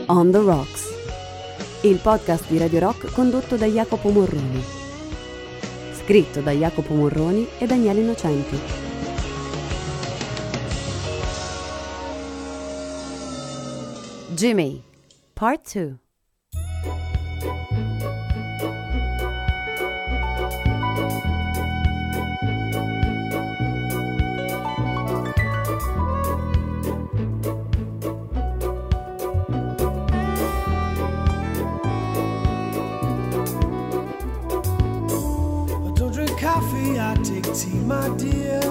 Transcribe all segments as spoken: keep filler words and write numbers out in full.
On the Rocks, il podcast di Radio Rock condotto da Jacopo Morroni, scritto da Jacopo Morroni e Daniele Innocenti. Jimmy, Part due. I take tea, my dear.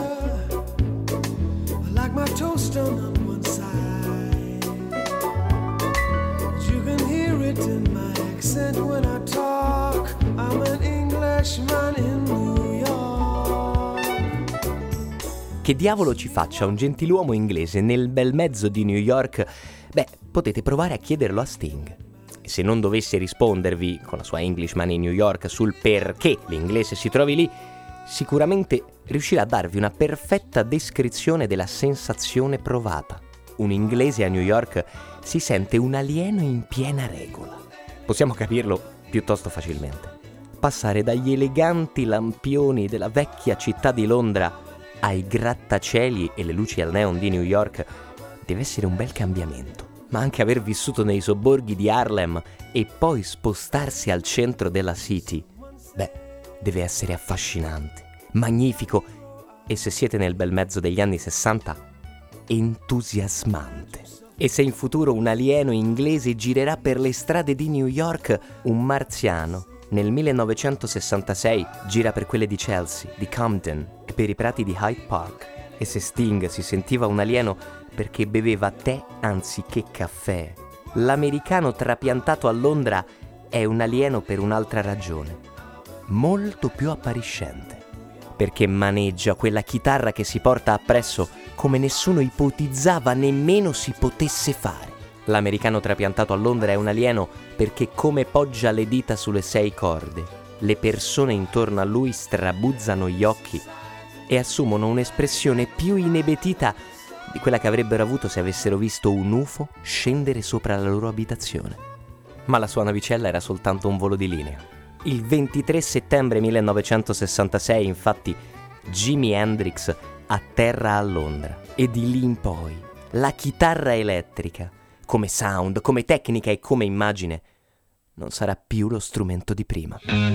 I like my toast on one side. You can hear it in my accent when I talk. I'm an Englishman in New York. Che diavolo ci faccia un gentiluomo inglese nel bel mezzo di New York? Beh, potete provare a chiederlo a Sting. E se non dovesse rispondervi con la sua Englishman in New York sul perché l'inglese si trovi lì, sicuramente riuscirà a darvi una perfetta descrizione della sensazione provata. Un inglese a New York si sente un alieno in piena regola. Possiamo capirlo piuttosto facilmente. Passare dagli eleganti lampioni della vecchia città di Londra ai grattacieli e le luci al neon di New York deve essere un bel cambiamento. Ma anche aver vissuto nei sobborghi di Harlem e poi spostarsi al centro della City, beh, deve essere affascinante, magnifico e, se siete nel bel mezzo degli anni sessanta, entusiasmante. E se in futuro un alieno inglese girerà per le strade di New York, un marziano nel millenovecentosessantasei gira per quelle di Chelsea, di Camden e per i prati di Hyde Park. E se Sting si sentiva un alieno perché beveva tè anziché caffè, l'americano trapiantato a Londra è un alieno per un'altra ragione, molto più appariscente, perché maneggia quella chitarra che si porta appresso come nessuno ipotizzava nemmeno si potesse fare. L'americano trapiantato a Londra è un alieno perché, come poggia le dita sulle sei corde, le persone intorno a lui strabuzzano gli occhi e assumono un'espressione più inebetita di quella che avrebbero avuto se avessero visto un U F O scendere sopra la loro abitazione. Ma la sua navicella era soltanto un volo di linea. Il ventitré settembre millenovecentosessantasei, infatti, Jimi Hendrix atterra a Londra e di lì in poi la chitarra elettrica, come sound, come tecnica e come immagine, non sarà più lo strumento di prima.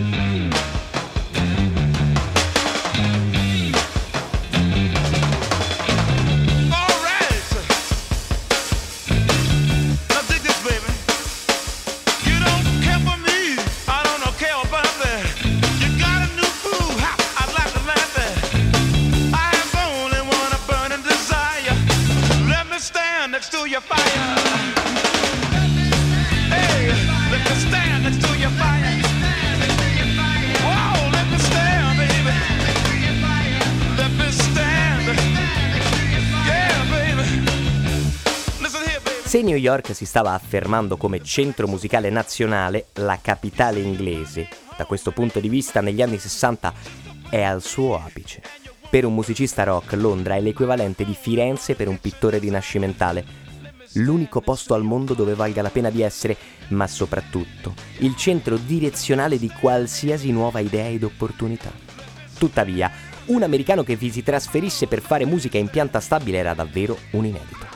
Se New York si stava affermando come centro musicale nazionale, la capitale inglese, da questo punto di vista, negli anni sessanta è al suo apice. Per un musicista rock, Londra è l'equivalente di Firenze per un pittore rinascimentale. L'unico posto al mondo dove valga la pena di essere, ma soprattutto il centro direzionale di qualsiasi nuova idea ed opportunità. Tuttavia, un americano che vi si trasferisse per fare musica in pianta stabile era davvero un inedito.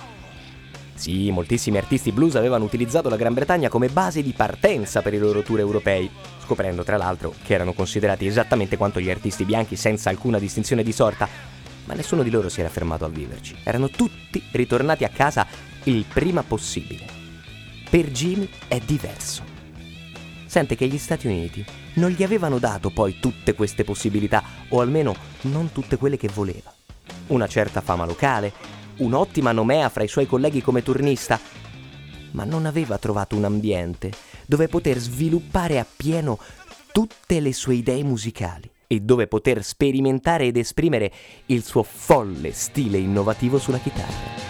Sì, moltissimi artisti blues avevano utilizzato la Gran Bretagna come base di partenza per i loro tour europei, scoprendo tra l'altro che erano considerati esattamente quanto gli artisti bianchi senza alcuna distinzione di sorta, ma nessuno di loro si era fermato a viverci. Erano tutti ritornati a casa il prima possibile. Per Jimmy è diverso. Sente che gli Stati Uniti non gli avevano dato poi tutte queste possibilità, o almeno non tutte quelle che voleva. Una certa fama locale, un'ottima nomea fra i suoi colleghi come turnista, ma non aveva trovato un ambiente dove poter sviluppare appieno tutte le sue idee musicali e dove poter sperimentare ed esprimere il suo folle stile innovativo sulla chitarra.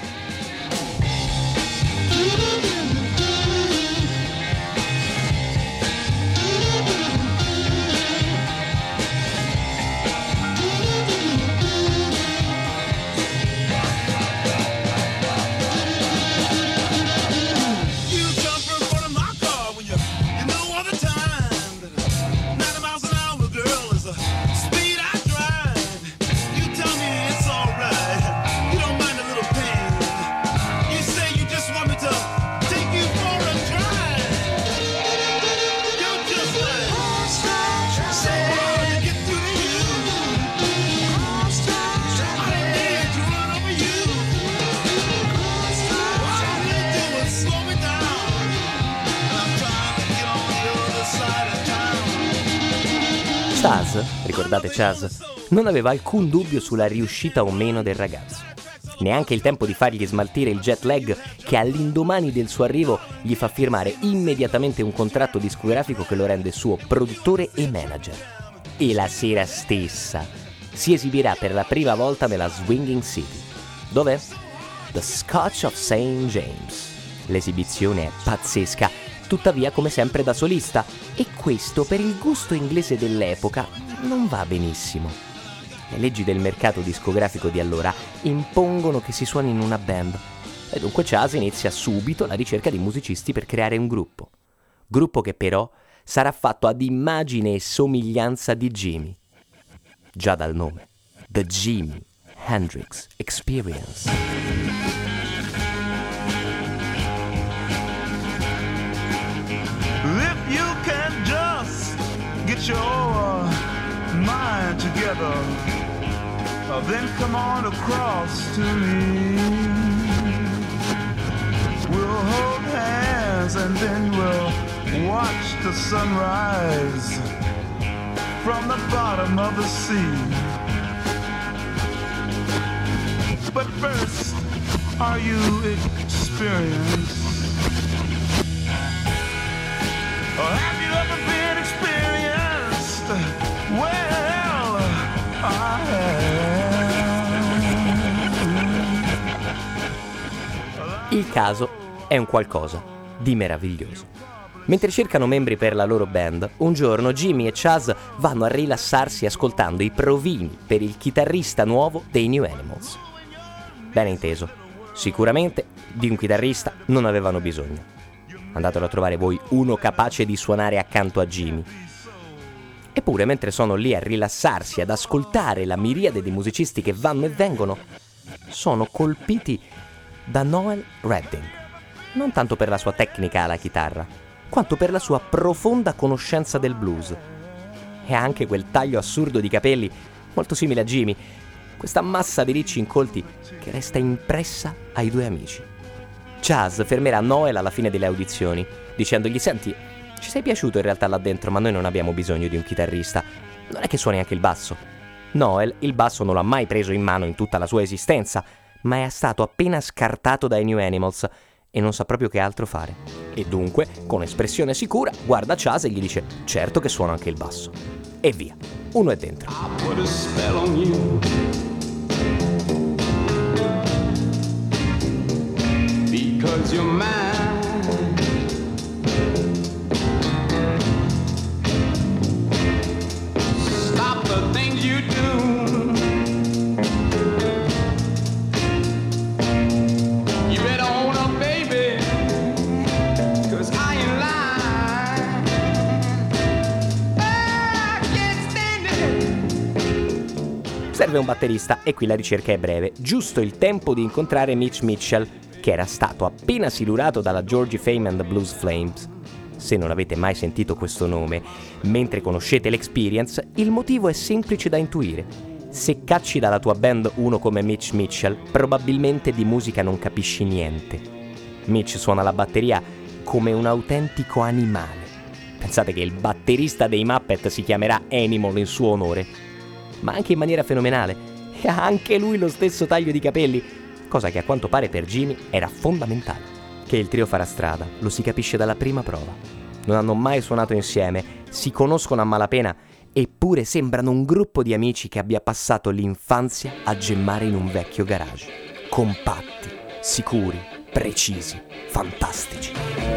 You jump Chas, ricordate Chas, non aveva alcun dubbio sulla riuscita o meno del ragazzo. Neanche il tempo di fargli smaltire il jet lag che all'indomani del suo arrivo gli fa firmare immediatamente un contratto discografico che lo rende suo produttore e manager. E la sera stessa si esibirà per la prima volta nella Swinging City. Dov'è? The Scotch of Saint James. L'esibizione è pazzesca, tuttavia come sempre da solista, e questo per il gusto inglese dell'epoca non va benissimo. Le leggi del mercato discografico di allora impongono che si suoni in una band, e dunque Chas inizia subito la ricerca di musicisti per creare un gruppo. Gruppo che però sarà fatto ad immagine e somiglianza di Jimi. Già dal nome, The Jimi Hendrix Experience. If you can just get your mind together, uh, then come on across to me. We'll hold hands and then we'll watch the sunrise from the bottom of the sea. But first, are you experienced? Or have you ever been experienced? Well, I have. Il caso è un qualcosa di meraviglioso. Mentre cercano membri per la loro band, un giorno Jimi e Chas vanno a rilassarsi ascoltando i provini per il chitarrista nuovo dei New Animals. Bene inteso, sicuramente di un chitarrista non avevano bisogno. Andatelo a trovare voi uno capace di suonare accanto a Jimi. Eppure, mentre sono lì a rilassarsi, ad ascoltare la miriade di musicisti che vanno e vengono, sono colpiti da Noel Redding. Non tanto per la sua tecnica alla chitarra, quanto per la sua profonda conoscenza del blues. E ha anche quel taglio assurdo di capelli, molto simile a Jimi, questa massa di ricci incolti che resta impressa ai due amici. Chas fermerà Noel alla fine delle audizioni, dicendogli: senti, ci sei piaciuto in realtà là dentro, ma noi non abbiamo bisogno di un chitarrista. Non è che suoni anche il basso. Noel il basso non l'ha mai preso in mano in tutta la sua esistenza, ma è stato appena scartato dai New Animals e non sa proprio che altro fare. E dunque, con espressione sicura, guarda Chas e gli dice: certo che suono anche il basso. E via, uno è dentro. I put a spell on you. Because you're mine. Stop the things you do. You better own up, baby, 'cause I ain't lying. I can't stand it. Serve un batterista e qui la ricerca è breve, giusto il tempo di incontrare Mitch Mitchell, che era stato appena silurato dalla Georgie Fame and the Blues Flames. Se non avete mai sentito questo nome, mentre conoscete l'Experience, il motivo è semplice da intuire. Se cacci dalla tua band uno come Mitch Mitchell, probabilmente di musica non capisci niente. Mitch suona la batteria come un autentico animale. Pensate che il batterista dei Muppet si chiamerà Animal in suo onore, ma anche in maniera fenomenale. E ha anche lui lo stesso taglio di capelli, cosa che a quanto pare per Jimi era fondamentale. Che il trio farà strada lo si capisce dalla prima prova. Non hanno mai suonato insieme, si conoscono a malapena, eppure sembrano un gruppo di amici che abbia passato l'infanzia a gemmare in un vecchio garage. Compatti, sicuri, precisi, fantastici.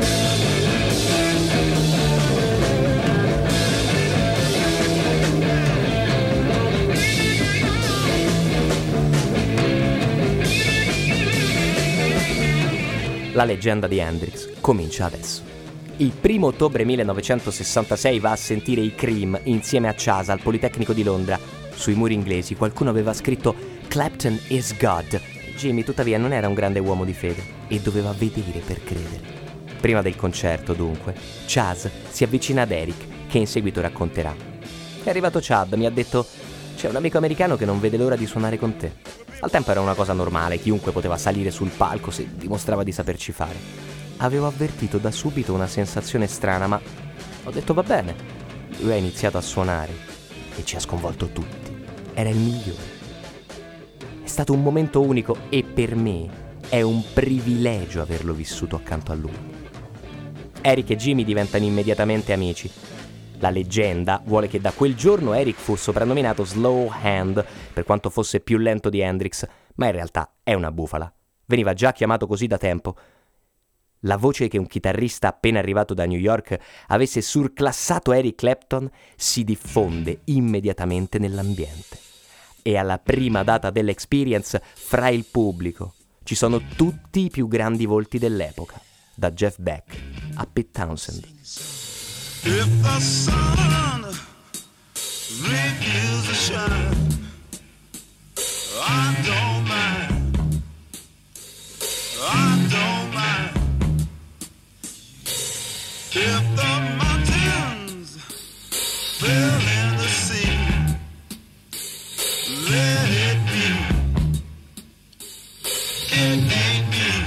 La leggenda di Hendrix comincia adesso. Il primo ottobre millenovecentosessantasei va a sentire i Cream insieme a Chas al Politecnico di Londra. Sui muri inglesi qualcuno aveva scritto "Clapton is God". Jimi tuttavia non era un grande uomo di fede e doveva vedere per credere. Prima del concerto, dunque, Chas si avvicina ad Eric, che in seguito racconterà: "È arrivato Chad, mi ha detto: c'è un amico americano che non vede l'ora di suonare con te". Al tempo era una cosa normale, chiunque poteva salire sul palco se dimostrava di saperci fare. Avevo avvertito da subito una sensazione strana, ma ho detto va bene. Lui ha iniziato a suonare e ci ha sconvolto tutti. Era il migliore. È stato un momento unico e per me è un privilegio averlo vissuto accanto a lui. Eric e Jimmy diventano immediatamente amici. La leggenda vuole che da quel giorno Eric fu soprannominato Slow Hand, per quanto fosse più lento di Hendrix, ma in realtà è una bufala. Veniva già chiamato così da tempo. La voce che un chitarrista appena arrivato da New York avesse surclassato Eric Clapton si diffonde immediatamente nell'ambiente. E alla prima data dell'Experience, fra il pubblico, ci sono tutti i più grandi volti dell'epoca, da Jeff Beck a Pete Townshend. If the sun refuses to shine, I don't mind, I don't mind. If the mountains fill in the sea, let it be, it ain't me.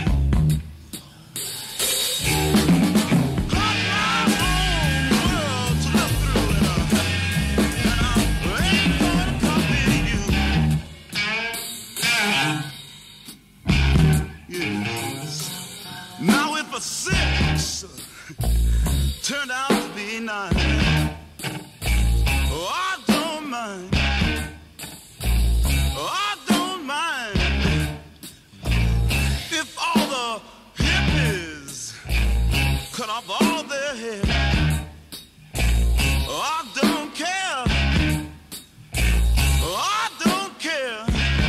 Six turned out to be nine. Oh, I don't mind. Oh, I don't mind if all the hippies cut off all their hair. Oh, I don't care. Oh, I don't care.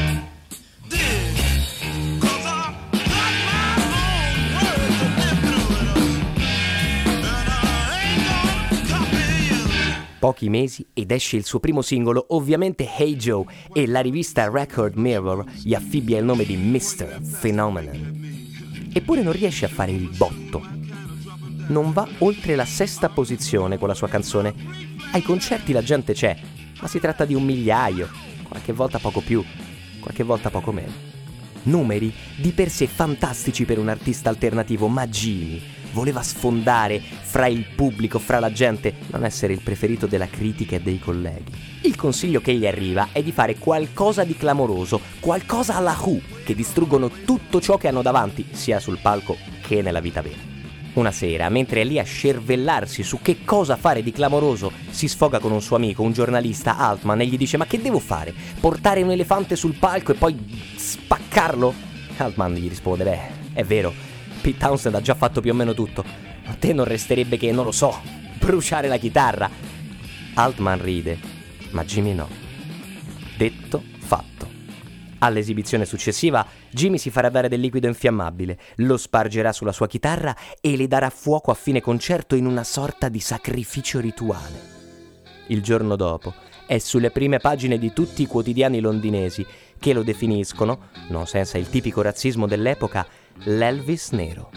Dig, 'cause I got my own words to live through it, and I ain't gonna copy you. Pochi mesi ed esce il suo primo singolo, ovviamente Hey Joe, e la rivista Record Mirror gli affibbia il nome di mister Phenomenon. Eppure non riesce a fare il botto. Non va oltre la sesta posizione con la sua canzone. Ai concerti la gente c'è, ma si tratta di un migliaio, qualche volta poco più, qualche volta poco meno. Numeri di per sé fantastici per un artista alternativo, ma Jimmy voleva sfondare fra il pubblico, fra la gente, non essere il preferito della critica e dei colleghi. Il consiglio che gli arriva è di fare qualcosa di clamoroso, qualcosa alla Who, che distruggono tutto ciò che hanno davanti, sia sul palco che nella vita vera. Una sera, mentre è lì a scervellarsi su che cosa fare di clamoroso, si sfoga con un suo amico, un giornalista, Altman, e gli dice: ma che devo fare? Portare un elefante sul palco e poi spaccarlo? Altman gli risponde: beh, è vero, Pete Townshend ha già fatto più o meno tutto. A te non resterebbe che, non lo so, bruciare la chitarra. Altman ride, ma Jimmy no. Detto, fatto. All'esibizione successiva, Jimmy si farà dare del liquido infiammabile, lo spargerà sulla sua chitarra e le darà fuoco a fine concerto in una sorta di sacrificio rituale. Il giorno dopo è sulle prime pagine di tutti i quotidiani londinesi, che lo definiscono, non senza il tipico razzismo dell'epoca, l'Elvis nero.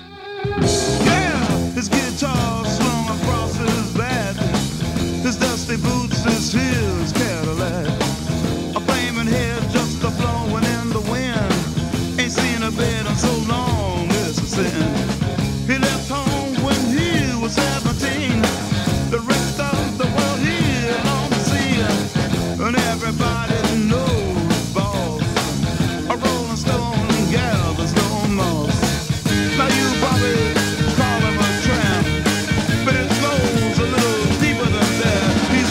Yeah, his guitar slung across his back, his dusty boots, his heels Cadillac, a flaming head just a blowing in the wind. Ain't seen a bed in so long, this is sin. He left home when he was seventeen. The rest of the world he alone to see, and everybody knows boss, a rolling stone gathers no moss. Now you probably call him a tramp, but it goes a little deeper than that. He's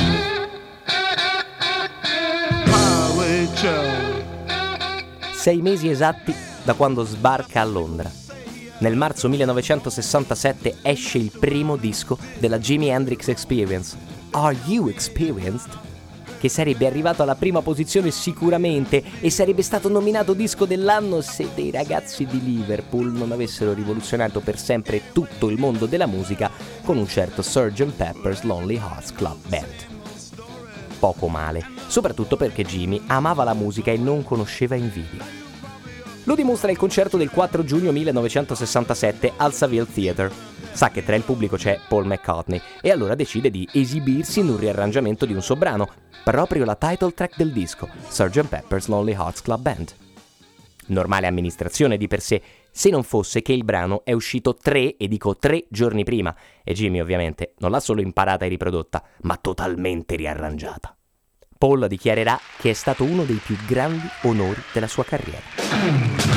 a highway child. Sei mesi esatti da quando sbarca a Londra. Nel marzo millenovecentosessantasette esce il primo disco della Jimi Hendrix Experience, Are You Experienced?, che sarebbe arrivato alla prima posizione sicuramente e sarebbe stato nominato disco dell'anno se dei ragazzi di Liverpool non avessero rivoluzionato per sempre tutto il mondo della musica con un certo sergeant Pepper's Lonely Hearts Club Band. Poco male, soprattutto perché Jimmy amava la musica e non conosceva invidia. Lo dimostra il concerto del quattro giugno millenovecentosessantasette al Savile Theatre. Sa che tra il pubblico c'è Paul McCartney e allora decide di esibirsi in un riarrangiamento di un suo brano, proprio la title track del disco, sergeant Pepper's Lonely Hearts Club Band. Normale amministrazione di per sé, se non fosse che il brano è uscito tre, e dico tre giorni prima, e Jimmy ovviamente non l'ha solo imparata e riprodotta, ma totalmente riarrangiata. Paul dichiarerà che è stato uno dei più grandi onori della sua carriera.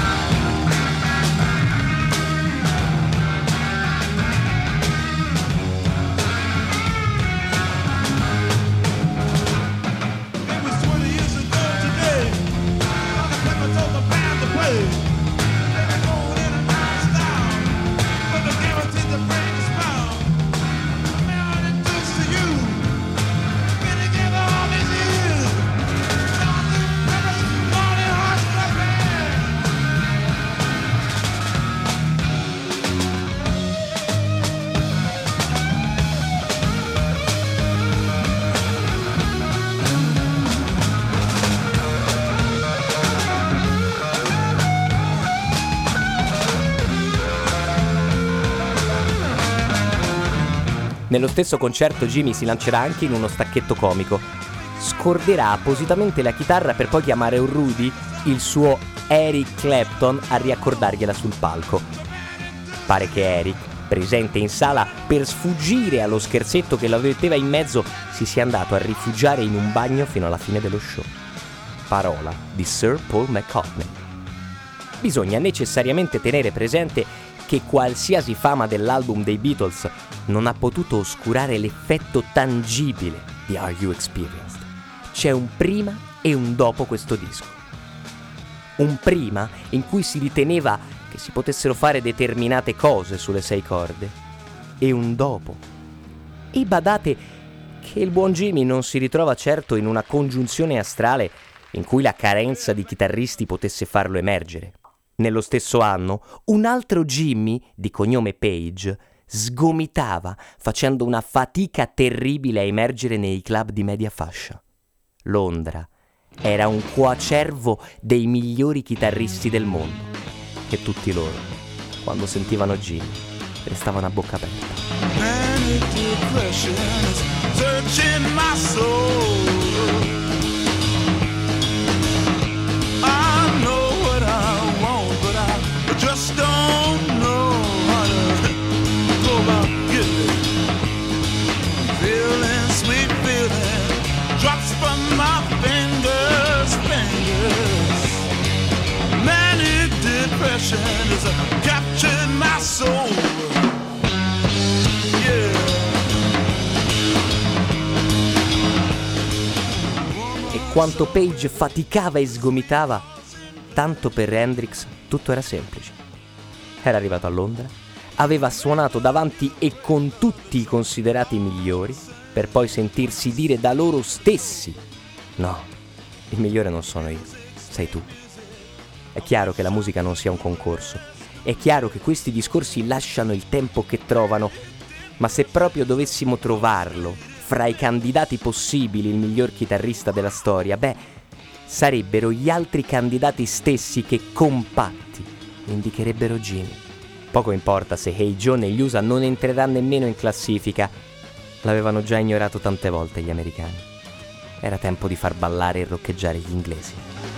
Nello stesso concerto Jimmy si lancerà anche in uno stacchetto comico. Scorderà appositamente la chitarra per poi chiamare un Rudy, il suo Eric Clapton, a riaccordargliela sul palco. Pare che Eric, presente in sala, per sfuggire allo scherzetto che lo metteva in mezzo, si sia andato a rifugiare in un bagno fino alla fine dello show. Parola di Sir Paul McCartney. Bisogna necessariamente tenere presente che qualsiasi fama dell'album dei Beatles non ha potuto oscurare l'effetto tangibile di Are You Experienced? C'è un prima e un dopo questo disco. Un prima in cui si riteneva che si potessero fare determinate cose sulle sei corde, e un dopo. E badate che il buon Jimmy non si ritrova certo in una congiunzione astrale in cui la carenza di chitarristi potesse farlo emergere. Nello stesso anno, un altro Jimmy, di cognome Page, sgomitava facendo una fatica terribile a emergere nei club di media fascia. Londra era un coacervo dei migliori chitarristi del mondo e tutti loro, quando sentivano Jimmy, restavano a bocca aperta. Manic depression is searching my soul. I know what I want, but I just don't know how to go about getting it. Feeling, sweet feeling, drops from my fingers, fingers. Manic depression has captured my soul. Yeah. E quanto Page faticava e sgomitava, tanto per Hendrix tutto era semplice. Era arrivato a Londra, aveva suonato davanti e con tutti i considerati migliori, per poi sentirsi dire da loro stessi: no, il migliore non sono io, sei tu. È chiaro che la musica non sia un concorso, è chiaro che questi discorsi lasciano il tempo che trovano, ma se proprio dovessimo trovarlo fra i candidati possibili, il miglior chitarrista della storia, beh, sarebbero gli altri candidati stessi che, compatti, indicherebbero Jimmy. Poco importa se Hey Joe negli U S A non entrerà nemmeno in classifica, l'avevano già ignorato tante volte gli americani. Era tempo di far ballare e roccheggiare gli inglesi.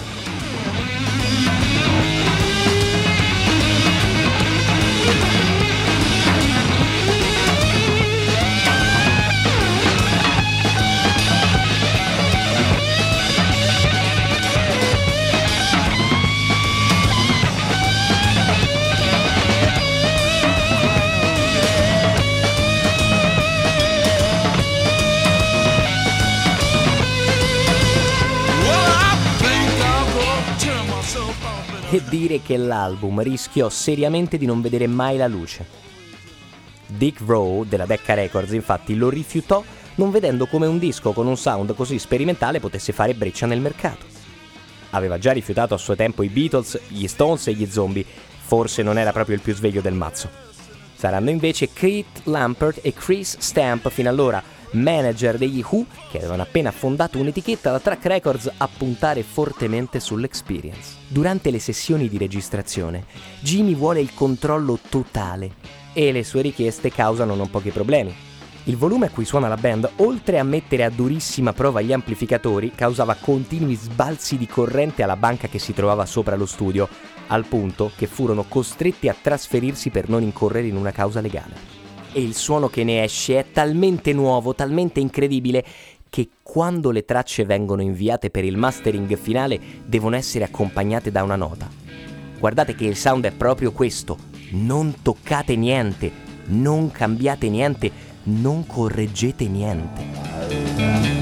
E dire che l'album rischiò seriamente di non vedere mai la luce. Dick Rowe della Decca Records infatti lo rifiutò, non vedendo come un disco con un sound così sperimentale potesse fare breccia nel mercato. Aveva già rifiutato a suo tempo i Beatles, gli Stones e gli Zombie, forse non era proprio il più sveglio del mazzo. Saranno invece Keith Lampert e Chris Stamp, fino allora manager degli Who, che avevano appena fondato un'etichetta da Track Records, a puntare fortemente sull'experience. Durante le sessioni di registrazione, Jimmy vuole il controllo totale e le sue richieste causano non pochi problemi. Il volume a cui suona la band, oltre a mettere a durissima prova gli amplificatori, causava continui sbalzi di corrente alla banca che si trovava sopra lo studio, al punto che furono costretti a trasferirsi per non incorrere in una causa legale. e il suono che ne esce è talmente nuovo, talmente incredibile, che quando le tracce vengono inviate per il mastering finale devono essere accompagnate da una nota. Guardate che il sound è proprio questo: non toccate niente, non cambiate niente, non correggete niente.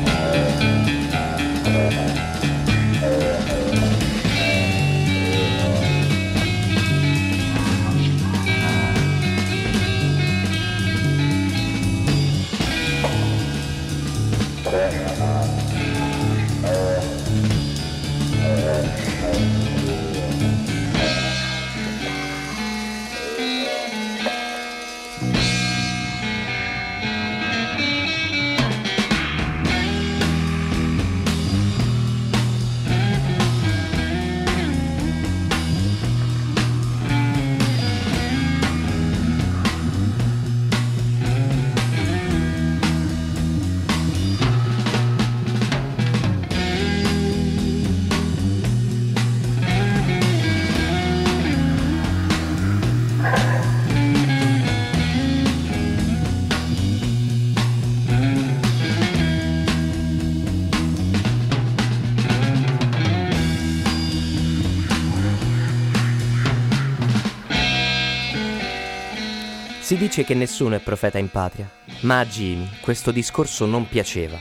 Si dice che nessuno è profeta in patria, ma a Jimi questo discorso non piaceva.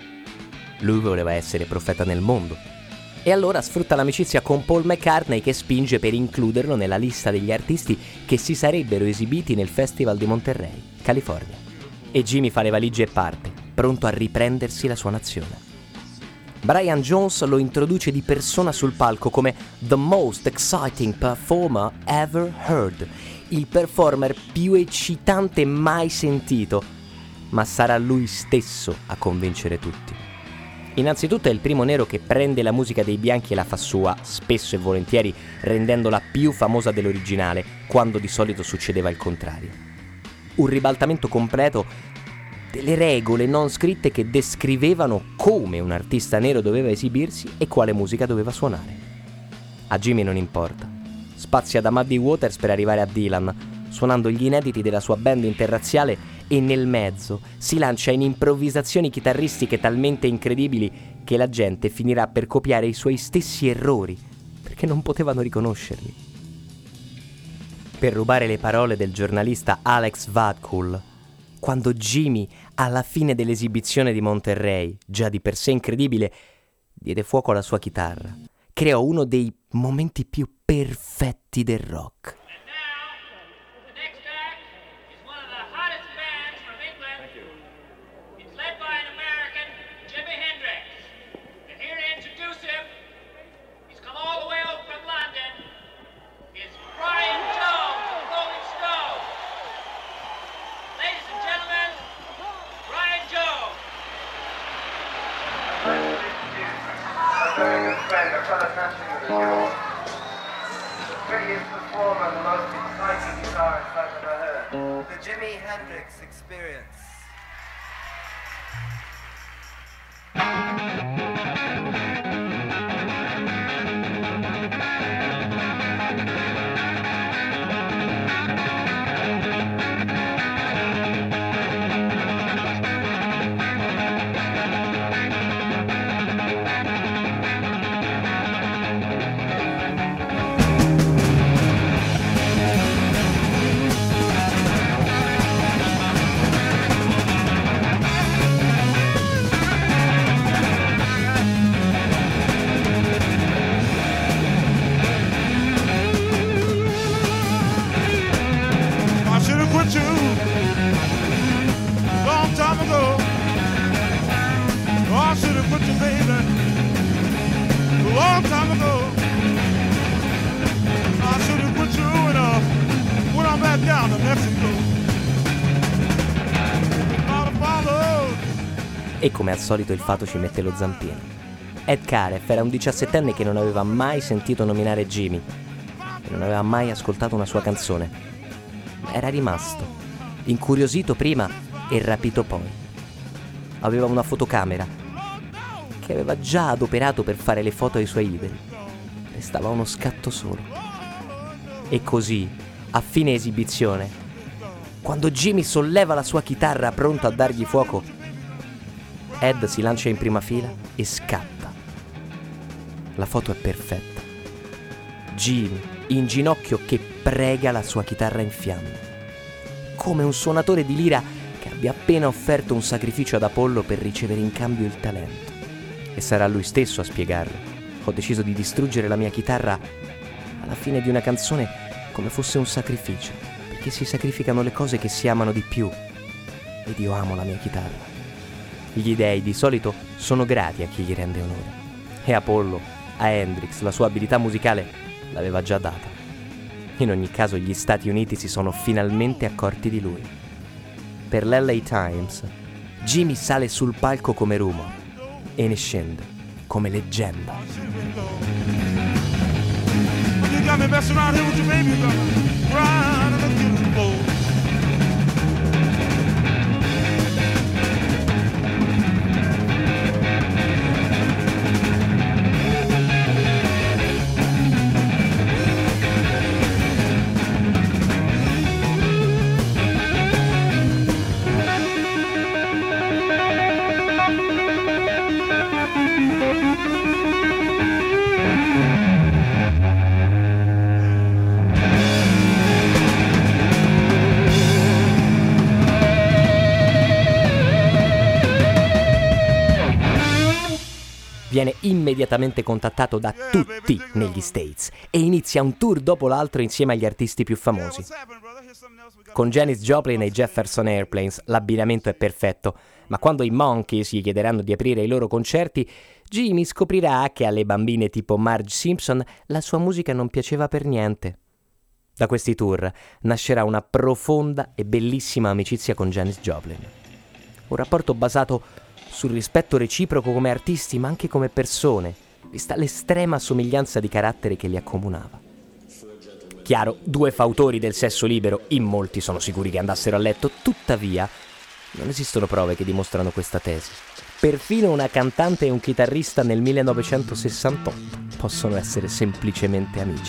Lui voleva essere profeta nel mondo. E allora sfrutta l'amicizia con Paul McCartney, che spinge per includerlo nella lista degli artisti che si sarebbero esibiti nel Festival di Monterey, California. E Jimi fa le valigie e parte, pronto a riprendersi la sua nazione. Brian Jones lo introduce di persona sul palco come The Most Exciting Performer Ever Heard, il performer più eccitante mai sentito, ma sarà lui stesso a convincere tutti. Innanzitutto è il primo nero che prende la musica dei bianchi e la fa sua, spesso e volentieri rendendola più famosa dell'originale, quando di solito succedeva il contrario. Un ribaltamento completo delle regole non scritte che descrivevano come un artista nero doveva esibirsi e quale musica doveva suonare. A Jimi non importa. Spazia da Muddy Waters per arrivare a Dylan, suonando gli inediti della sua band interrazziale, e nel mezzo si lancia in improvvisazioni chitarristiche talmente incredibili che la gente finirà per copiare i suoi stessi errori, perché non potevano riconoscerli. Per rubare le parole del giornalista Alex Vadkul, quando Jimi, alla fine dell'esibizione di Monterey, già di per sé incredibile, diede fuoco alla sua chitarra, creò uno dei momenti più perfetti del rock. The Jimi Hendrix Experience. E come al solito il fato ci mette lo zampino. Ed Karef era un diciassettenne che non aveva mai sentito nominare Jimi e non aveva mai ascoltato una sua canzone. Era rimasto, incuriosito prima e rapito poi. Aveva una fotocamera che aveva già adoperato per fare le foto ai suoi idoli. Restava uno scatto solo. E così, a fine esibizione, Quando Jimmy solleva la sua chitarra pronto a dargli fuoco, Ed si lancia in prima fila e scatta. La foto è perfetta. Jimmy in ginocchio che prega la sua chitarra in fiamme, come un suonatore di lira che abbia appena offerto un sacrificio ad Apollo per ricevere in cambio il talento. E sarà lui stesso a spiegarlo. Ho deciso di distruggere la mia chitarra alla fine di una canzone come fosse un sacrificio, perché si sacrificano le cose che si amano di più. Ed io amo la mia chitarra. Gli dei di solito sono grati a chi gli rende onore. E Apollo, a Hendrix, la sua abilità musicale l'aveva già data. In ogni caso gli Stati Uniti si sono finalmente accorti di lui. Per l'L A Times, Jimmy sale sul palco come rumor e ne scende come leggenda. You got me messing around here with your baby, girl. Right on the kitchen floor. Viene immediatamente contattato da tutti negli States e inizia un tour dopo l'altro insieme agli artisti più famosi. Con Janis Joplin e i Jefferson Airplanes l'abbinamento è perfetto, ma quando i Monkees gli chiederanno di aprire i loro concerti, Jimmy scoprirà che alle bambine tipo Marge Simpson la sua musica non piaceva per niente. Da questi tour nascerà una profonda e bellissima amicizia con Janis Joplin. Un rapporto basato sul rispetto reciproco come artisti, ma anche come persone, vista l'estrema somiglianza di carattere che li accomunava. Chiaro, due fautori del sesso libero, in molti sono sicuri che andassero a letto, tuttavia non esistono prove che dimostrano questa tesi. Perfino una cantante e un chitarrista nel millenovecentosessantotto possono essere semplicemente amici.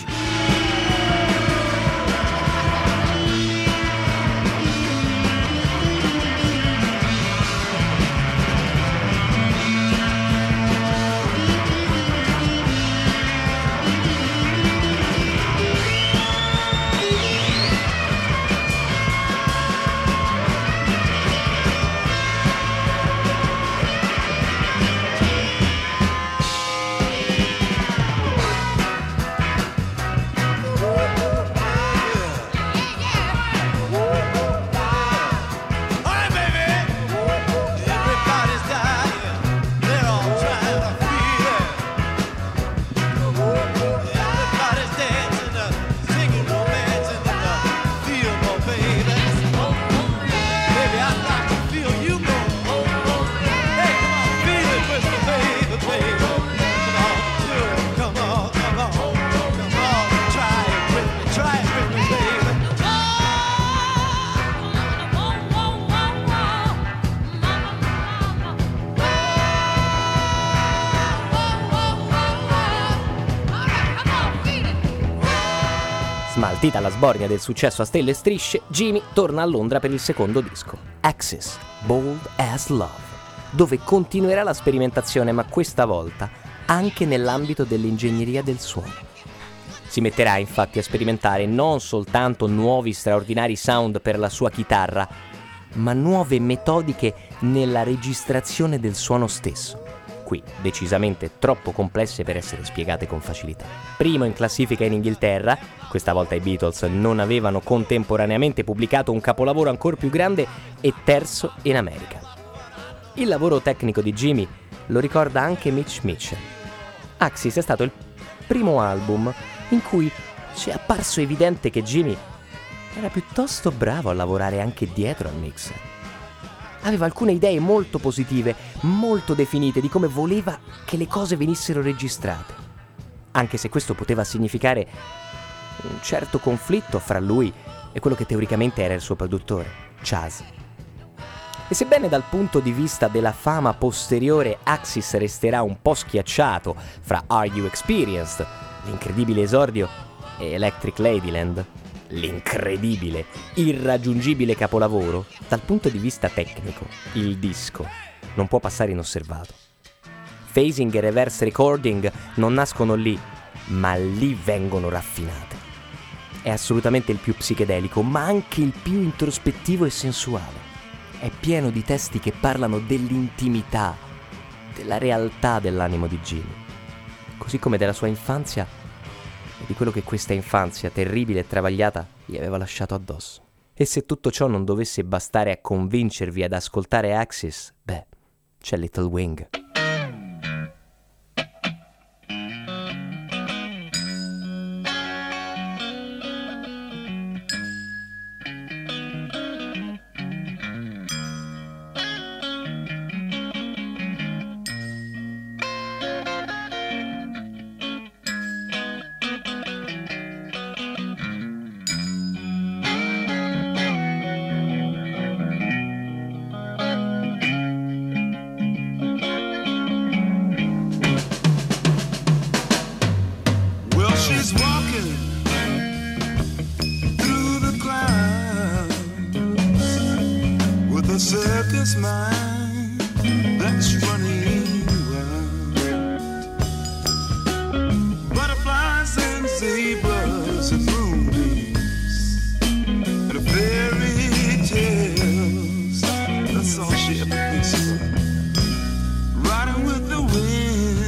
Smaltita la sbornia del successo a stelle e strisce, Jimmy torna a Londra per il secondo disco, Axis, Bold as Love, dove continuerà la sperimentazione, ma questa volta anche nell'ambito dell'ingegneria del suono. Si metterà infatti a sperimentare non soltanto nuovi straordinari sound per la sua chitarra, ma nuove metodiche nella registrazione del suono stesso, qui decisamente troppo complesse per essere spiegate con facilità. Primo in classifica in Inghilterra, questa volta i Beatles non avevano contemporaneamente pubblicato un capolavoro ancora più grande, e terzo in America. Il lavoro tecnico di Jimmy lo ricorda anche Mitch Mitchell. Axis è stato il primo album in cui ci è apparso evidente che Jimmy era piuttosto bravo a lavorare anche dietro al mixer. Aveva alcune idee molto positive, molto definite di come voleva che le cose venissero registrate, anche se questo poteva significare un certo conflitto fra lui e quello che teoricamente era il suo produttore, Chas. E sebbene dal punto di vista della fama posteriore Axis resterà un po' schiacciato fra Are You Experienced, l'incredibile esordio, e Electric Ladyland, l'incredibile, irraggiungibile capolavoro, dal punto di vista tecnico, il disco non può passare inosservato. Phasing e reverse recording non nascono lì, ma lì vengono raffinate. È assolutamente il più psichedelico, ma anche il più introspettivo e sensuale. È pieno di testi che parlano dell'intimità, della realtà dell'animo di Jimi, così come della sua infanzia e di quello che questa infanzia terribile e travagliata gli aveva lasciato addosso. E se tutto ciò non dovesse bastare a convincervi ad ascoltare Axis, beh, c'è Little Wing. She's walking through the clouds with a circus mind that's running wild. Butterflies and zebras and moonbeams and fairy tales. That's all she ever thinks of. Riding with the wind.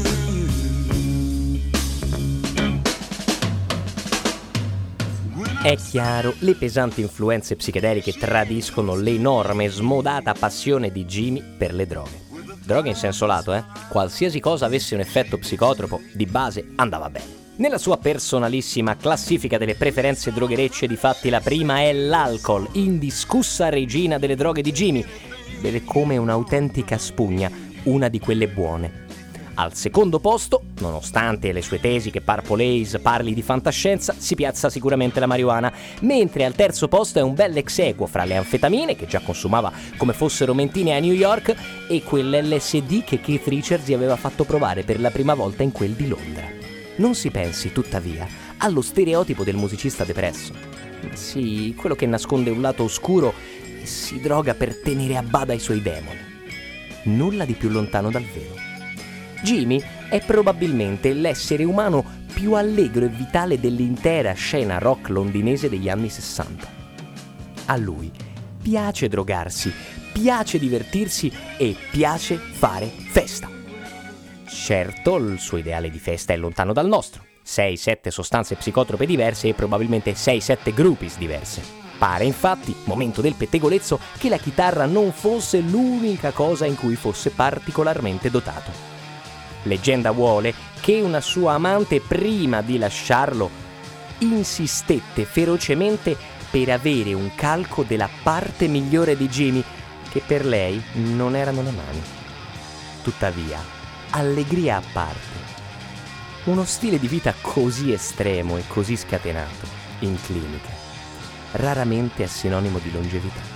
È chiaro, le pesanti influenze psichedeliche tradiscono l'enorme, smodata passione di Jimi per le droghe. Droghe in senso lato, eh? Qualsiasi cosa avesse un effetto psicotropo, di base andava bene. Nella sua personalissima classifica delle preferenze drogherecce, difatti la prima è l'alcol, indiscussa regina delle droghe di Jimi. Beve come un'autentica spugna, una di quelle buone. Al secondo posto, nonostante le sue tesi che Purple Haze parli di fantascienza, si piazza sicuramente la marijuana, mentre al terzo posto è un bel ex equo fra le anfetamine, che già consumava come fossero mentine a New York, e quell'L S D che Keith Richards gli aveva fatto provare per la prima volta in quel di Londra. Non si pensi, tuttavia, allo stereotipo del musicista depresso. Sì, quello che nasconde un lato oscuro e si droga per tenere a bada i suoi demoni. Nulla di più lontano dal vero. Jimi è probabilmente l'essere umano più allegro e vitale dell'intera scena rock londinese degli anni sessanta. A lui piace drogarsi, piace divertirsi e piace fare festa. Certo, il suo ideale di festa è lontano dal nostro. sei sette sostanze psicotrope diverse e probabilmente sei sette groupies diverse. Pare infatti, momento del pettegolezzo, che la chitarra non fosse l'unica cosa in cui fosse particolarmente dotato. Leggenda vuole che una sua amante, prima di lasciarlo, insistette ferocemente per avere un calco della parte migliore di Jimi, che per lei non erano le mani. Tuttavia, allegria a parte, uno stile di vita così estremo e così scatenato, in clinica, raramente è sinonimo di longevità.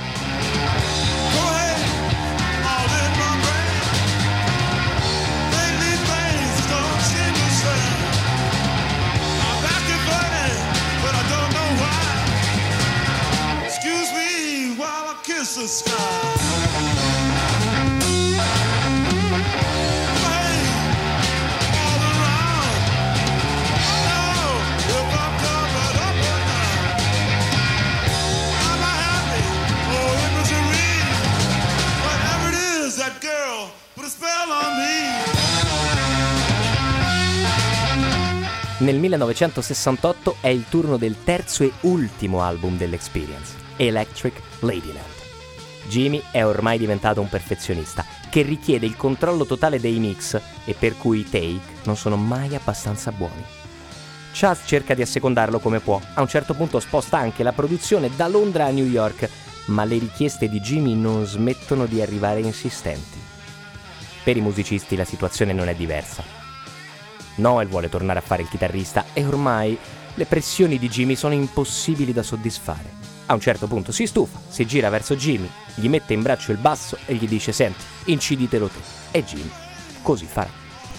The sky. Nel millenovecentosessantotto è il turno del terzo e ultimo album dell'Experience, Electric Ladyland. Jimi è ormai diventato un perfezionista che richiede il controllo totale dei mix e per cui i take non sono mai abbastanza buoni. Chas cerca di assecondarlo come può, a un certo punto sposta anche la produzione da Londra a New York, ma le richieste di Jimi non smettono di arrivare insistenti. Per i musicisti la situazione non è diversa. Noel vuole tornare a fare il chitarrista e ormai le pressioni di Jimi sono impossibili da soddisfare. A un certo punto si stufa, si gira verso Jimi, gli mette in braccio il basso e gli dice: «Senti, inciditelo te». E Jimi così farà.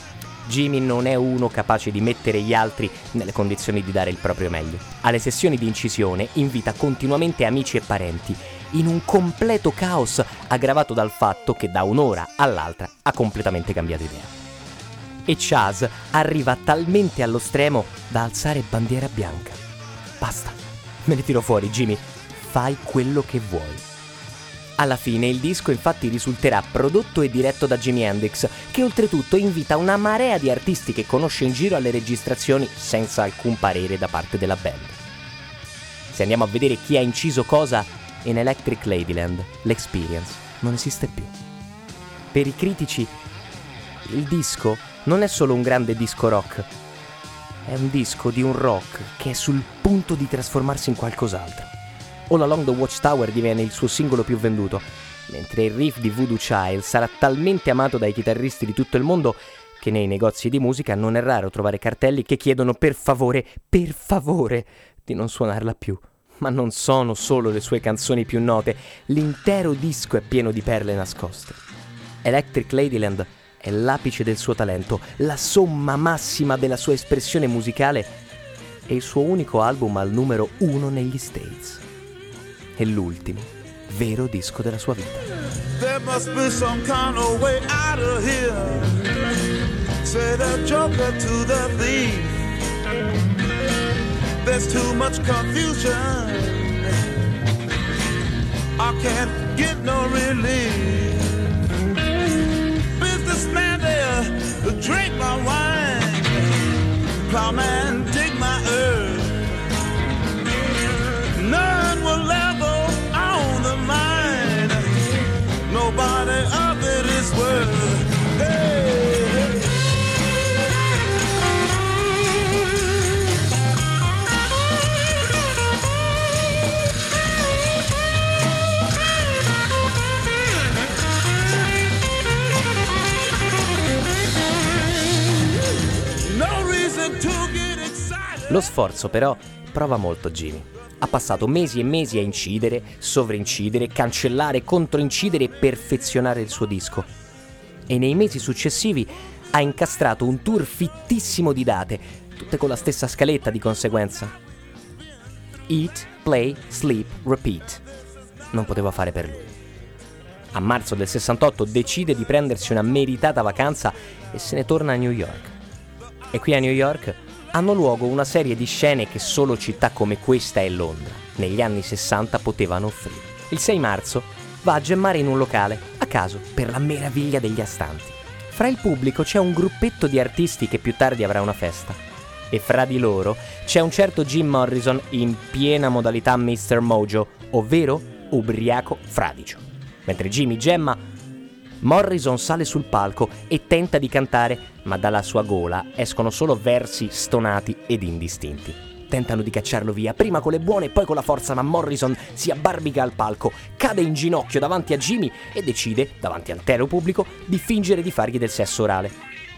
Jimmy non è uno capace di mettere gli altri nelle condizioni di dare il proprio meglio. Alle sessioni di incisione invita continuamente amici e parenti, in un completo caos aggravato dal fatto che da un'ora all'altra ha completamente cambiato idea. E Chas arriva talmente allo stremo da alzare bandiera bianca. Basta, me ne tiro fuori, Jimmy, fai quello che vuoi. Alla fine il disco infatti risulterà prodotto e diretto da Jimi Hendrix, che oltretutto invita una marea di artisti che conosce in giro alle registrazioni senza alcun parere da parte della band. Se andiamo a vedere chi ha inciso cosa, in Electric Ladyland l'Experience non esiste più. Per i critici il disco non è solo un grande disco rock, è un disco di un rock che è sul punto di trasformarsi in qualcos'altro. All Along the Watchtower diviene il suo singolo più venduto, mentre il riff di Voodoo Child sarà talmente amato dai chitarristi di tutto il mondo che nei negozi di musica non è raro trovare cartelli che chiedono per favore, per favore, di non suonarla più. Ma non sono solo le sue canzoni più note, l'intero disco è pieno di perle nascoste. Electric Ladyland è l'apice del suo talento, la somma massima della sua espressione musicale e il suo unico album al numero uno negli States. È l'ultimo vero disco della sua vita. There must be some kind of way out of here. Say the joker to the thief. There's too much confusion. I can't get no relief. Businessman there, drink my wine. Plowman, dig my earth. None will ever own the mine. Nobody of it is worth. Hey, hey. No reason to get excited. Lo sforzo però prova molto Jimmy. Ha passato mesi e mesi a incidere, sovrincidere, cancellare, controincidere e perfezionare il suo disco. E nei mesi successivi ha incastrato un tour fittissimo di date, tutte con la stessa scaletta di conseguenza. Eat, play, sleep, repeat. Non poteva fare per lui. A marzo del sessantotto decide di prendersi una meritata vacanza e se ne torna a New York. E qui a New York hanno luogo una serie di scene che solo città come questa e Londra, negli anni sessanta, potevano offrire. Il sei marzo va a gemmare in un locale, a caso, per la meraviglia degli astanti. Fra il pubblico c'è un gruppetto di artisti che più tardi avrà una festa. E fra di loro c'è un certo Jim Morrison in piena modalità mister Mojo, ovvero ubriaco fradicio. Mentre Jimmy gemma, Morrison sale sul palco e tenta di cantare, ma dalla sua gola escono solo versi stonati ed indistinti. Tentano di cacciarlo via, prima con le buone e poi con la forza, ma Morrison si abbarbica al palco, cade in ginocchio davanti a Jimmy e decide, davanti al intero pubblico, di fingere di fargli del sesso orale.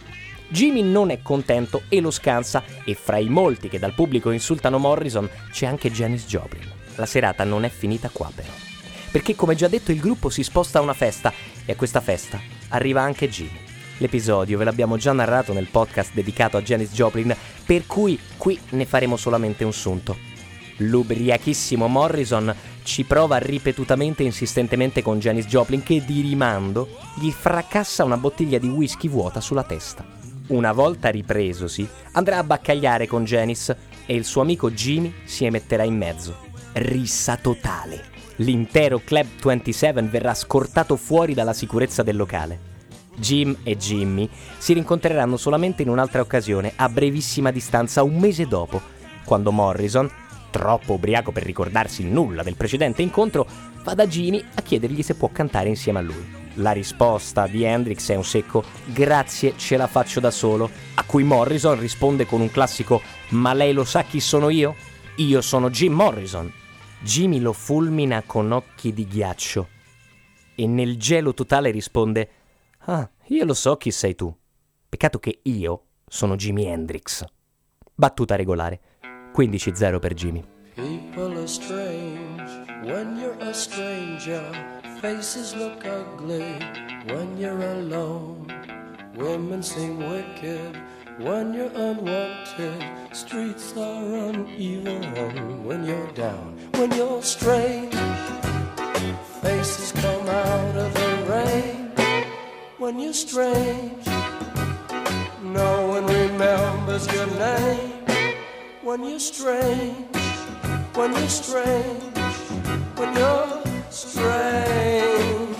Jimmy non è contento e lo scansa, e fra i molti che dal pubblico insultano Morrison c'è anche Janis Joplin. La serata non è finita qua però, perché come già detto il gruppo si sposta a una festa e a questa festa arriva anche Jimmy. L'episodio ve l'abbiamo già narrato nel podcast dedicato a Janis Joplin, per cui qui ne faremo solamente un sunto. L'ubriachissimo Morrison ci prova ripetutamente e insistentemente con Janis Joplin, che di rimando gli fracassa una bottiglia di whisky vuota sulla testa. Una volta ripresosi andrà a baccagliare con Janis e il suo amico Jimmy si emetterà in mezzo. Rissa totale. L'intero Club ventisette verrà scortato fuori dalla sicurezza del locale. Jim e Jimmy si rincontreranno solamente in un'altra occasione, a brevissima distanza, un mese dopo, quando Morrison, troppo ubriaco per ricordarsi nulla del precedente incontro, va da Jimmy a chiedergli se può cantare insieme a lui. La risposta di Hendrix è un secco "grazie, ce la faccio da solo", a cui Morrison risponde con un classico "ma lei lo sa chi sono io? Io sono Jim Morrison". Jimmy lo fulmina con occhi di ghiaccio e nel gelo totale risponde "ah, io lo so chi sei tu. Peccato che io sono Jimi Hendrix". Battuta regolare. quindici a zero per Jimmy. People are strange when you're a stranger. Faces look ugly when you're alone. Women seem wicked when you're unwanted. Streets are uneven when you're down. When you're strange, faces come out of the rain. When you're strange, no one remembers your name. When you're strange, when you're strange, when you're strange,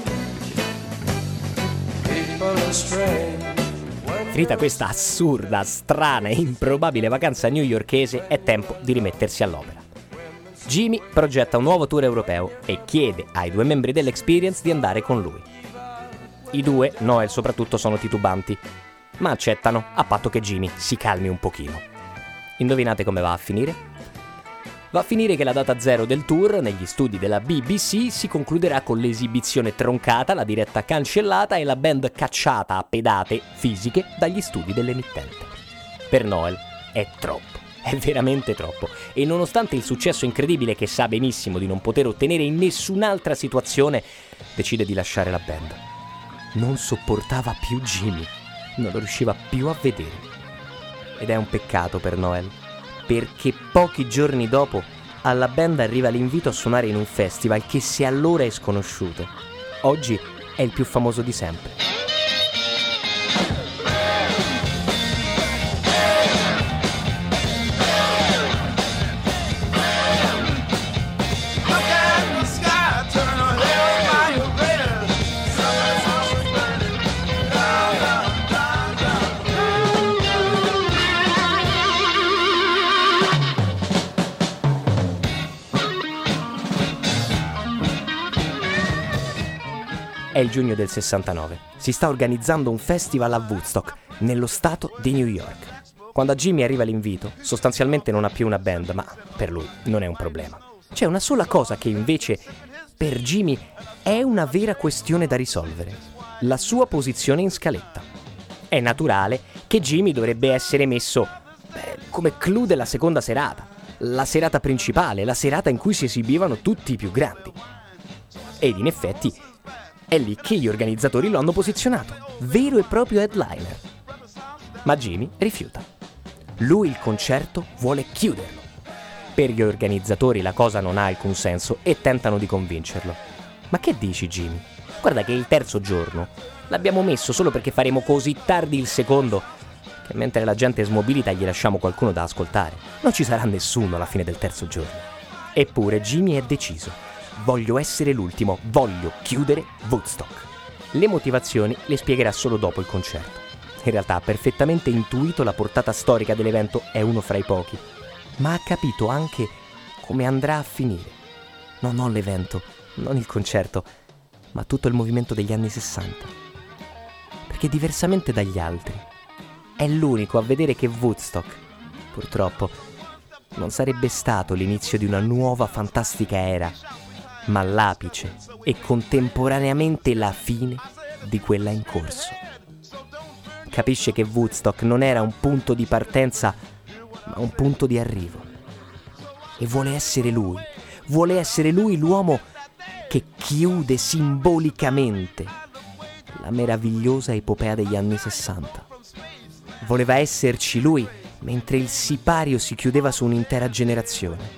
people are strange. Finita questa assurda, strana e improbabile vacanza newyorkese, è tempo di rimettersi all'opera. Jimmy progetta un nuovo tour europeo e chiede ai due membri dell'Experience di andare con lui. I due, Noel soprattutto, sono titubanti, ma accettano a patto che Jimmy si calmi un pochino. Indovinate come va a finire? Va a finire che la data zero del tour, negli studi della B B C, si concluderà con l'esibizione troncata, la diretta cancellata e la band cacciata a pedate fisiche dagli studi dell'emittente. Per Noel è troppo, è veramente troppo, e nonostante il successo incredibile che sa benissimo di non poter ottenere in nessun'altra situazione, decide di lasciare la band. Non sopportava più Jimmy, non lo riusciva più a vedere. Ed è un peccato per Noel, perché pochi giorni dopo alla band arriva l'invito a suonare in un festival che se allora è sconosciuto, oggi è il più famoso di sempre. È il giugno del sessantanove. Si sta organizzando un festival a Woodstock, nello stato di New York. Quando a Jimmy arriva l'invito, sostanzialmente non ha più una band, ma per lui non è un problema. C'è una sola cosa che invece per Jimmy è una vera questione da risolvere: la sua posizione in scaletta. È naturale che Jimmy dovrebbe essere messo beh, come clou della seconda serata, la serata principale, la serata in cui si esibivano tutti i più grandi. Ed in effetti è lì che gli organizzatori lo hanno posizionato, vero e proprio headliner. Ma Jimmy rifiuta. Lui il concerto vuole chiuderlo. Per gli organizzatori la cosa non ha alcun senso e tentano di convincerlo. Ma che dici, Jimmy? Guarda che il terzo giorno l'abbiamo messo solo perché faremo così tardi il secondo che mentre la gente smobilita gli lasciamo qualcuno da ascoltare. Non ci sarà nessuno alla fine del terzo giorno. Eppure Jimmy è deciso. Voglio essere l'ultimo, voglio chiudere Woodstock. Le motivazioni le spiegherà solo dopo il concerto. In realtà ha perfettamente intuito la portata storica dell'evento, è uno fra i pochi, ma ha capito anche come andrà a finire. No, non l'evento, non il concerto, ma tutto il movimento degli anni sessanta. Perché diversamente dagli altri, è l'unico a vedere che Woodstock, purtroppo, non sarebbe stato l'inizio di una nuova fantastica era, ma l'apice e contemporaneamente la fine di quella in corso. Capisce che Woodstock non era un punto di partenza, ma un punto di arrivo. E vuole essere lui, vuole essere lui l'uomo che chiude simbolicamente la meravigliosa epopea degli anni sessanta. Voleva esserci lui mentre il sipario si chiudeva su un'intera generazione.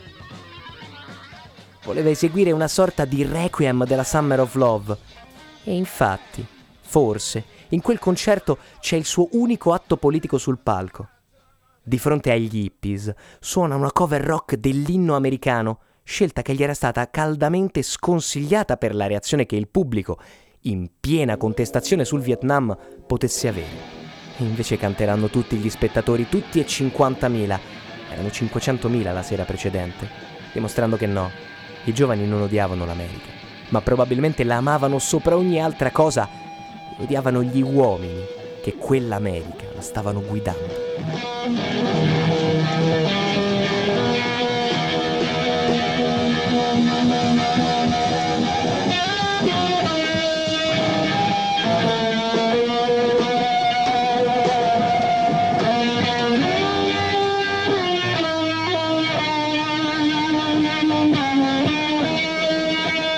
Voleva eseguire una sorta di requiem della Summer of Love. E infatti, forse, in quel concerto c'è il suo unico atto politico sul palco. Di fronte agli hippies, suona una cover rock dell'inno americano, scelta che gli era stata caldamente sconsigliata per la reazione che il pubblico, in piena contestazione sul Vietnam, potesse avere. E invece canteranno tutti gli spettatori, tutti e cinquantamila. Erano cinquecentomila la sera precedente, dimostrando che no. I giovani non odiavano l'America, ma probabilmente la amavano sopra ogni altra cosa e odiavano gli uomini che quell'America la stavano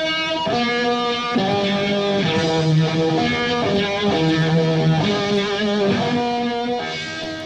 guidando.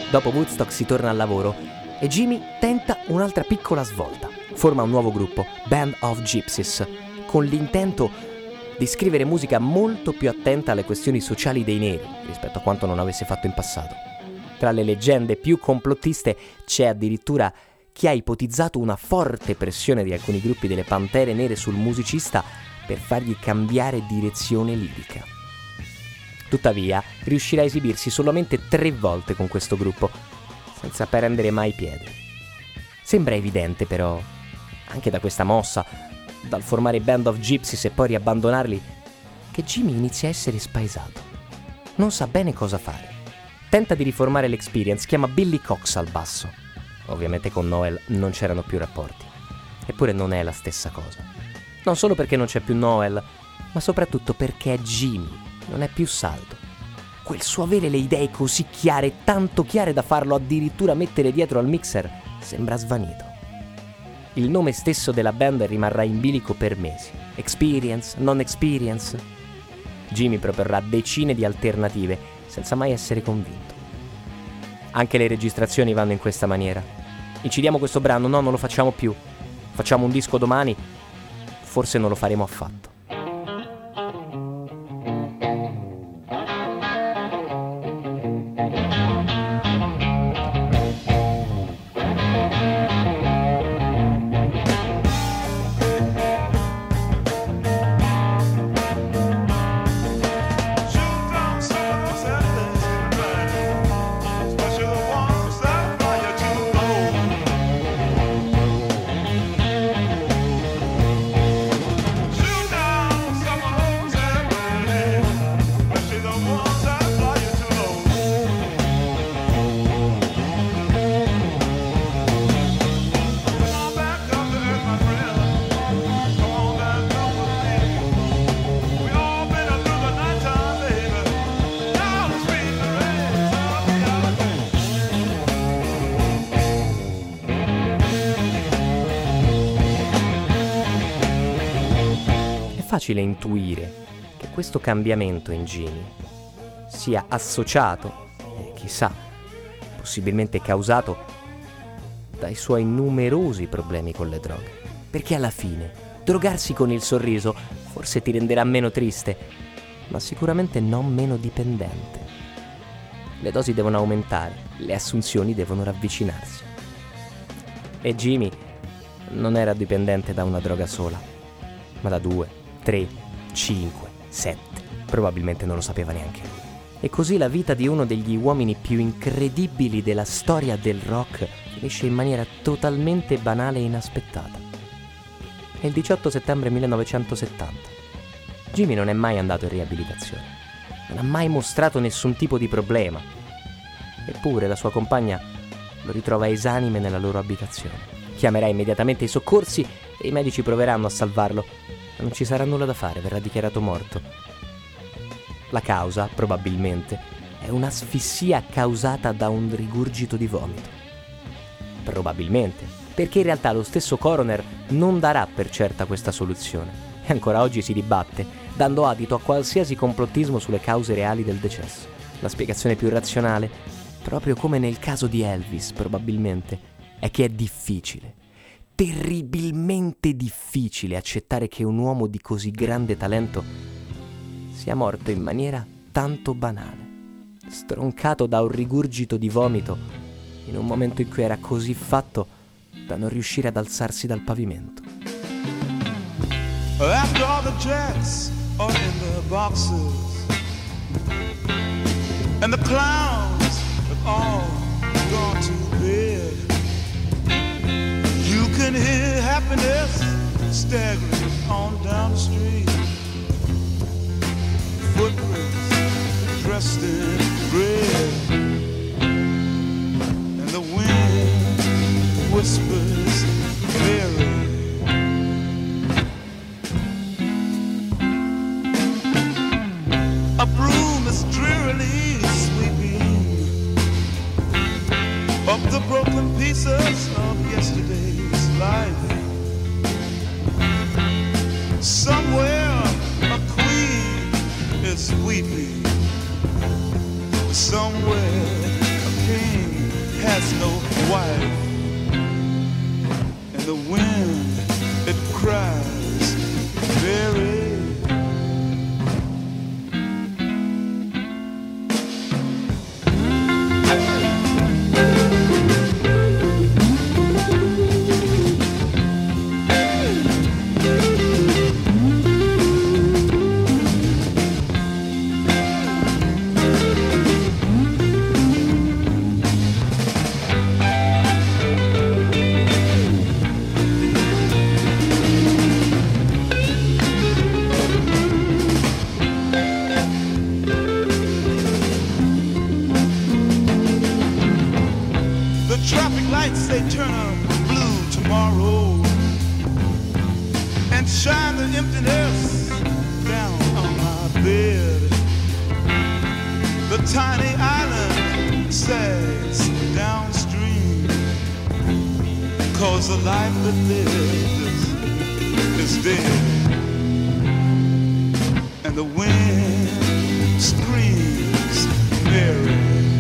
Dopo Woodstock si torna al lavoro e Jimmy tenta un'altra piccola svolta. Forma un nuovo gruppo, Band of Gypsies, con l'intento di scrivere musica molto più attenta alle questioni sociali dei neri rispetto a quanto non avesse fatto in passato. Tra le leggende più complottiste c'è addirittura chi ha ipotizzato una forte pressione di alcuni gruppi delle Pantere Nere sul musicista per fargli cambiare direzione lirica. Tuttavia, riuscirà a esibirsi solamente tre volte con questo gruppo, senza prendere mai piede. Sembra evidente però, anche da questa mossa, dal formare Band of Gypsies e poi riabbandonarli, che Jimmy inizia a essere spaesato. Non sa bene cosa fare. Tenta di riformare l'Experience, chiama Billy Cox al basso. Ovviamente con Noel non c'erano più rapporti. Eppure non è la stessa cosa. Non solo perché non c'è più Noel, ma soprattutto perché Jimmy non è più saldo. Quel suo avere le idee così chiare, tanto chiare da farlo addirittura mettere dietro al mixer, sembra svanito. Il nome stesso della band rimarrà in bilico per mesi. Experience, non experience. Jimmy proporrà decine di alternative senza mai essere convinto. Anche le registrazioni vanno in questa maniera. Incidiamo questo brano, no, non lo facciamo più. Facciamo un disco domani, forse non lo faremo affatto. È facile intuire che questo cambiamento in Jimmy sia associato, e chissà, possibilmente causato dai suoi numerosi problemi con le droghe. Perché alla fine, drogarsi con il sorriso forse ti renderà meno triste, ma sicuramente non meno dipendente. Le dosi devono aumentare, le assunzioni devono ravvicinarsi. E Jimmy non era dipendente da una droga sola, ma da due, tre, cinque, sette. Probabilmente non lo sapeva neanche lui. E così la vita di uno degli uomini più incredibili della storia del rock finisce in maniera totalmente banale e inaspettata. È il diciotto settembre millenovecentosettanta. Jimmy non è mai andato in riabilitazione, non ha mai mostrato nessun tipo di problema. Eppure la sua compagna lo ritrova esanime nella loro abitazione. Chiamerà immediatamente i soccorsi e i medici proveranno a salvarlo, ma non ci sarà nulla da fare, verrà dichiarato morto. La causa, probabilmente, è un'asfissia causata da un rigurgito di vomito. Probabilmente, perché in realtà lo stesso coroner non darà per certa questa soluzione e ancora oggi si dibatte, dando adito a qualsiasi complottismo sulle cause reali del decesso. La spiegazione più razionale, proprio come nel caso di Elvis, probabilmente, è che è difficile, terribilmente difficile accettare che un uomo di così grande talento sia morto in maniera tanto banale, stroncato da un rigurgito di vomito in un momento in cui era così fatto da non riuscire ad alzarsi dal pavimento. After all the jacks are in the boxes and the clowns have all gone to bed, you can hear happiness staggering on down the street. Footprints dressed in red, and the wind whispers clearly. A broom is drearily sweeping up the broken pieces of yesterday's life. Somewhere a queen is weeping, somewhere a king has no wife, and the wind, it cries very. They turn up blue tomorrow and shine the emptiness down on my bed. The tiny island sags downstream, 'cause the life that lives is dead, and the wind screams merry.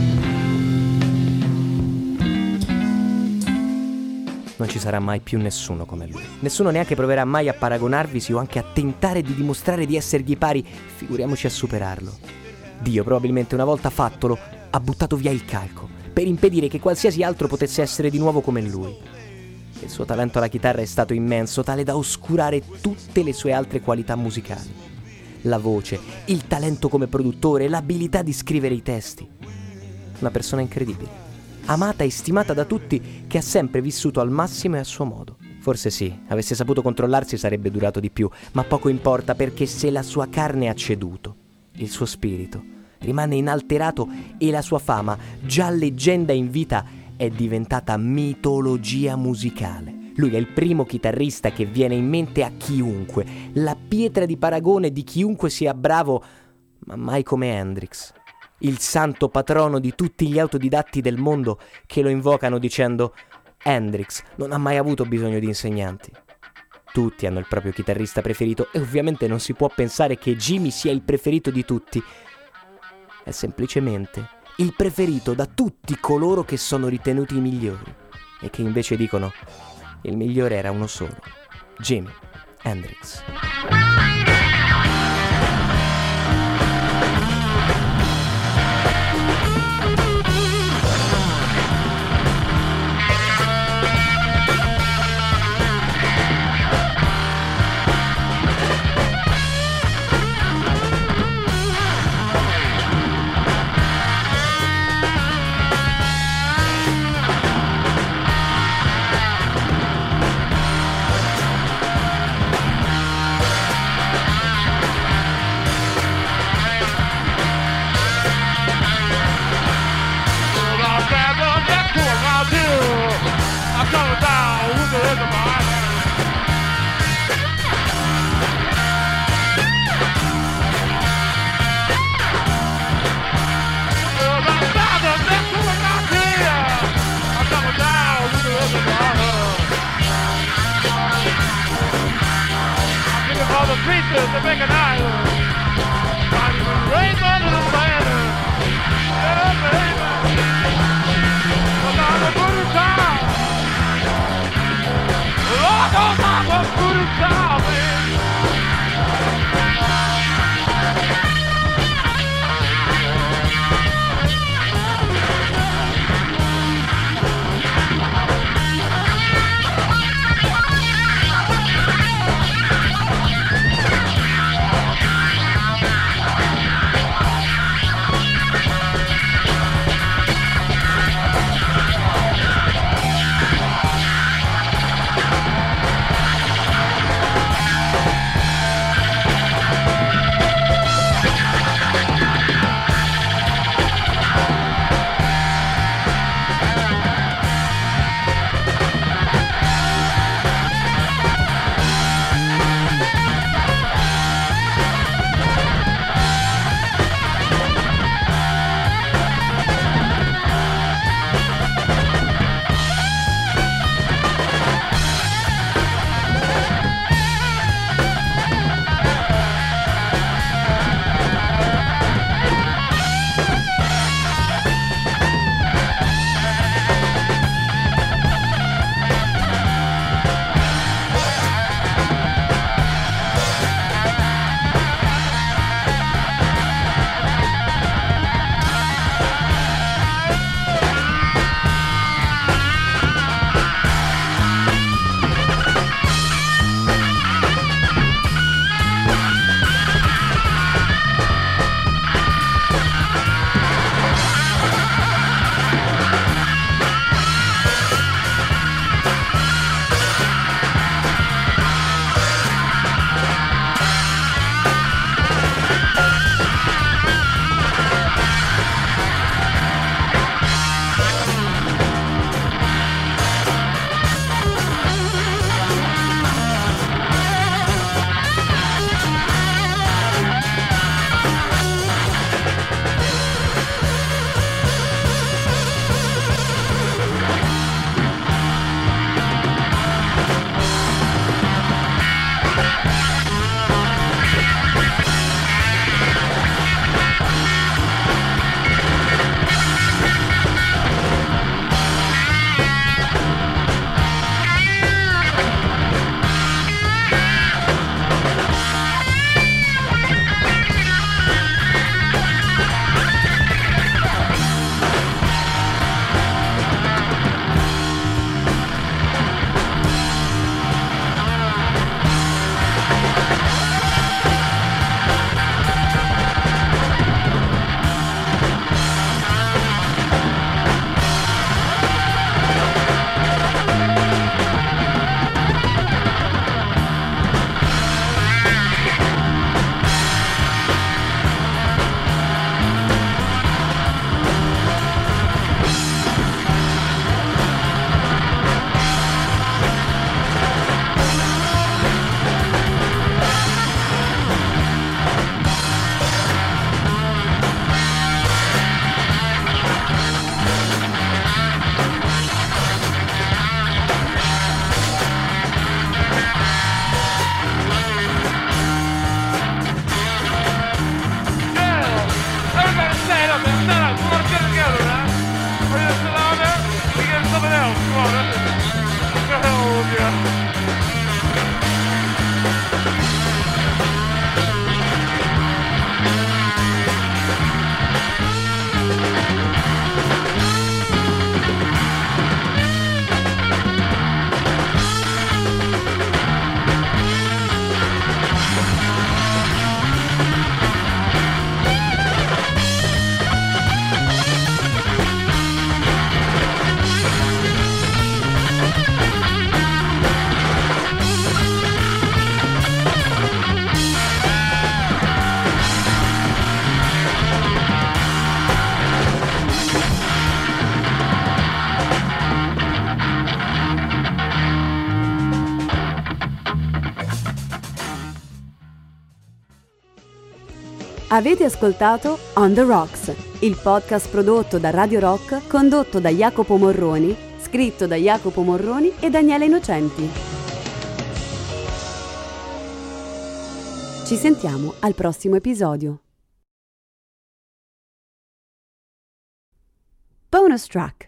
Non ci sarà mai più nessuno come lui. Nessuno neanche proverà mai a paragonarvisi o anche a tentare di dimostrare di essergli pari, figuriamoci a superarlo. Dio, probabilmente una volta fattolo, ha buttato via il calco, per impedire che qualsiasi altro potesse essere di nuovo come lui. Il suo talento alla chitarra è stato immenso, tale da oscurare tutte le sue altre qualità musicali. La voce, il talento come produttore, l'abilità di scrivere i testi. Una persona incredibile. Amata e stimata da tutti, che ha sempre vissuto al massimo e a suo modo. Forse sì, avesse saputo controllarsi sarebbe durato di più, ma poco importa, perché se la sua carne ha ceduto, il suo spirito rimane inalterato e la sua fama, già leggenda in vita, è diventata mitologia musicale. Lui è il primo chitarrista che viene in mente a chiunque, la pietra di paragone di chiunque sia bravo, ma mai come Hendrix. Il santo patrono di tutti gli autodidatti del mondo che lo invocano dicendo: Hendrix non ha mai avuto bisogno di insegnanti. Tutti hanno il proprio chitarrista preferito e ovviamente non si può pensare che Jimmy sia il preferito di tutti. È semplicemente il preferito da tutti coloro che sono ritenuti i migliori e che invece dicono: il migliore era uno solo, Jimi Hendrix. To make an island, not even rain under the banner. Yeah, baby, but I'm a good child. Lord, oh, I'm a good child, man. Avete ascoltato On the Rocks, il podcast prodotto da Radio Rock, condotto da Jacopo Morroni, scritto da Jacopo Morroni e Daniele Innocenti. Ci sentiamo al prossimo episodio. Bonus track.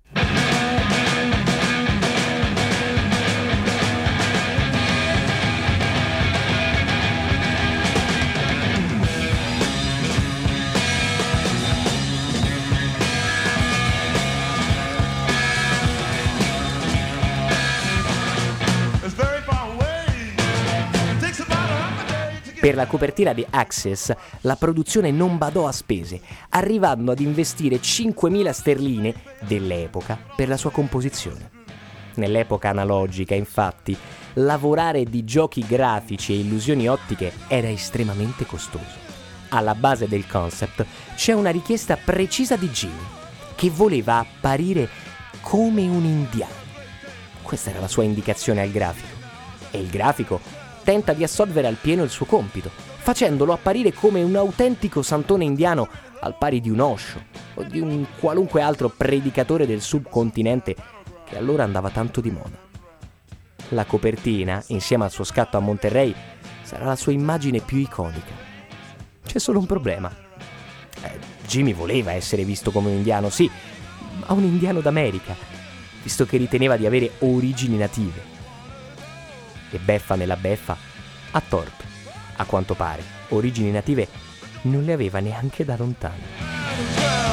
Per la copertina di Access, la produzione non badò a spese, arrivando ad investire cinquemila sterline dell'epoca per la sua composizione. Nell'epoca analogica, infatti, lavorare di giochi grafici e illusioni ottiche era estremamente costoso. Alla base del concept c'è una richiesta precisa di Jimmy, che voleva apparire come un indiano. Questa era la sua indicazione al grafico. E il grafico tenta di assolvere al pieno il suo compito, facendolo apparire come un autentico santone indiano al pari di un Osho o di un qualunque altro predicatore del subcontinente che allora andava tanto di moda. La copertina, insieme al suo scatto a Monterrey, sarà la sua immagine più iconica. C'è solo un problema. Eh, Jimmy voleva essere visto come un indiano, sì, ma un indiano d'America, visto che riteneva di avere origini native. E beffa nella beffa ha torto. A quanto pare, origini native non le aveva neanche da lontano.